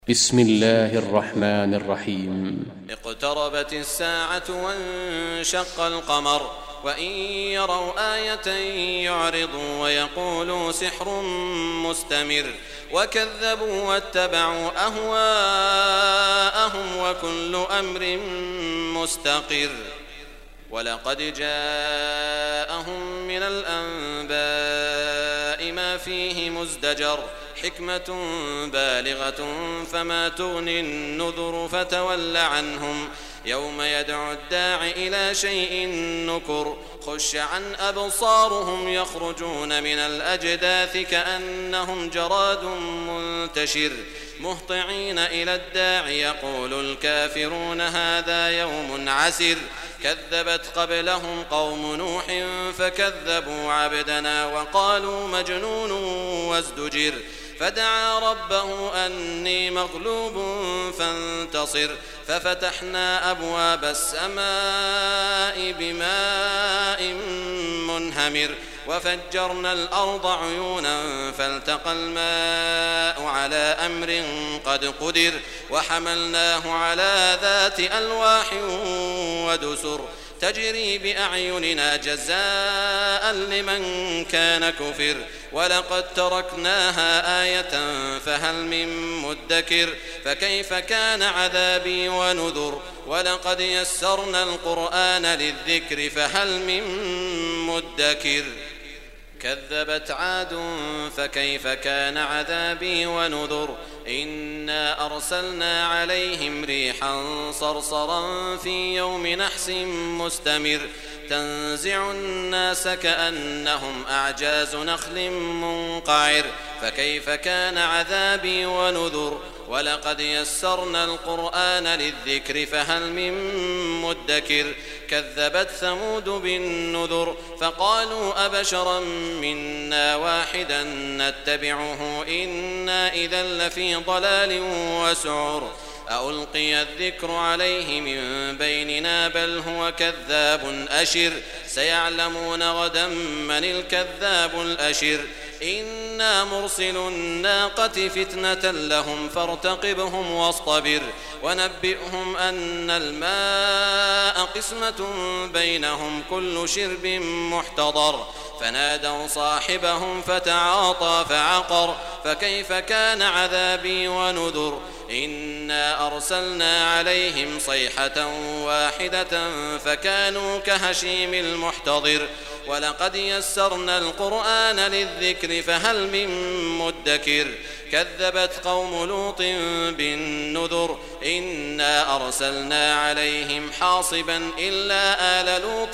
بسم الله الرحمن الرحيم. اقتربت الساعة وانشق القمر وإن يروا آية يعرضوا ويقولوا سحر مستمر وكذبوا واتبعوا أهواءهم وكل أمر مستقر. ولقد جاءهم من الأنباء ما فيه مزدجر حكمة بالغة فما تغني النذر فتول عنهم يوم يدعو الداع إلى شيء نكر خش عن أبصارهم يخرجون من الأجداث كأنهم جراد منتشر مهطعين إلى الداع يقول الكافرون هذا يوم عسر كذبت قبلهم قوم نوح فكذبوا عبدنا وقالوا مجنون وازدجر فدعا ربه أني مغلوب فانتصر ففتحنا أبواب السماء بماء منهمر وفجرنا الأرض عيونا فالتقى الماء على أمر قد قدر وحملناه على ذات ألواح ودسر تجري بأعيننا جزاء لمن كان كفر ولقد تركناها آية فهل من مدكر فكيف كان عذابي ونذر ولقد يسرنا القرآن للذكر فهل من مدكر كذبت عاد فكيف كان عذابي ونذر إنا أرسلنا عليهم ريحا صرصرا في يوم نحس مستمر تنزع الناس كأنهم أعجاز نخل منقعر فكيف كان عذابي ونذر ولقد يسرنا القرآن للذكر فهل من مدكر كذبت ثمود بالنذر فقالوا أبشرا منا واحدا نتبعه إنا إذا لفي ضلال وسعر ألقي الذكر عليه من بيننا بل هو كذاب أشر سيعلمون غدا من الكذاب الأشر إنا مرسل الناقة فتنة لهم فارتقبهم واصطبر ونبئهم أن الماء قسمة بينهم كل شرب محتضر فنادوا صاحبهم فتعاطى فعقر فكيف كان عذابي ونذر إنا أرسلنا عليهم صيحة واحدة فكانوا كهشيم المحتضر ولقد يسرنا القرآن للذكر فهل من مدكر كذبت قوم لوط بالنذر إنا أرسلنا عليهم حاصبا إلا آل لوط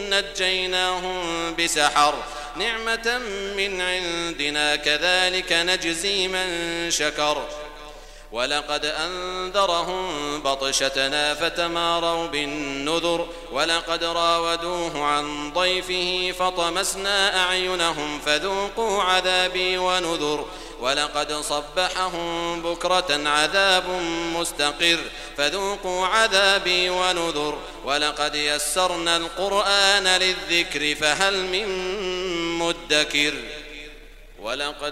نجيناهم بسحر نعمة من عندنا كذلك نجزي من شكر ولقد أنذرهم بطشتنا فتماروا بالنذر ولقد راودوه عن ضيفه فطمسنا أعينهم فذوقوا عذابي ونذر ولقد صبحهم بكرة عذاب مستقر فذوقوا عذابي ونذر ولقد يسرنا القرآن للذكر فهل من مدكر ولقد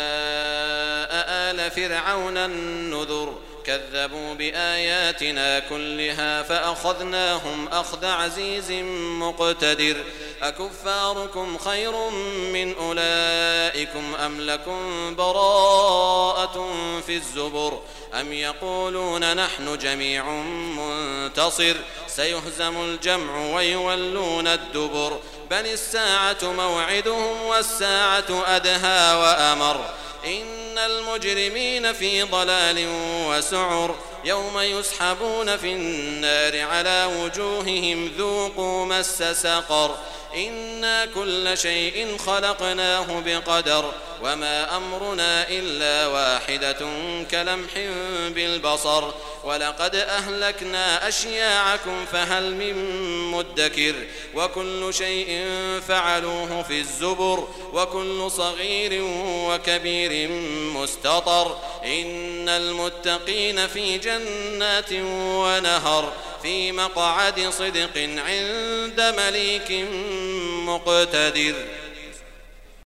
جاء آل فرعون النذر كذبوا بآياتنا كلها فأخذناهم أخذ عزيز مقتدر أكفاركم خير من أولئكم أم لكم براءة في الزبر أم يقولون نحن جميع منتصر سيهزم الجمع ويولون الدبر بل الساعة موعدهم والساعة أدهى وأمر إن المجرمين في ضلال وسعر يوم يسحبون في النار على وجوههم ذوقوا مس سقر إنا كل شيء خلقناه بقدر وما أمرنا إلا واحدة كلمح بالبصر ولقد أهلكنا أشياعكم فهل من مدكر وكل شيء فعلوه في الزبر وكل صغير وكبير مستطر إن المتقين في جنات ونهر في مقعد صدق عند مليك مقتدر.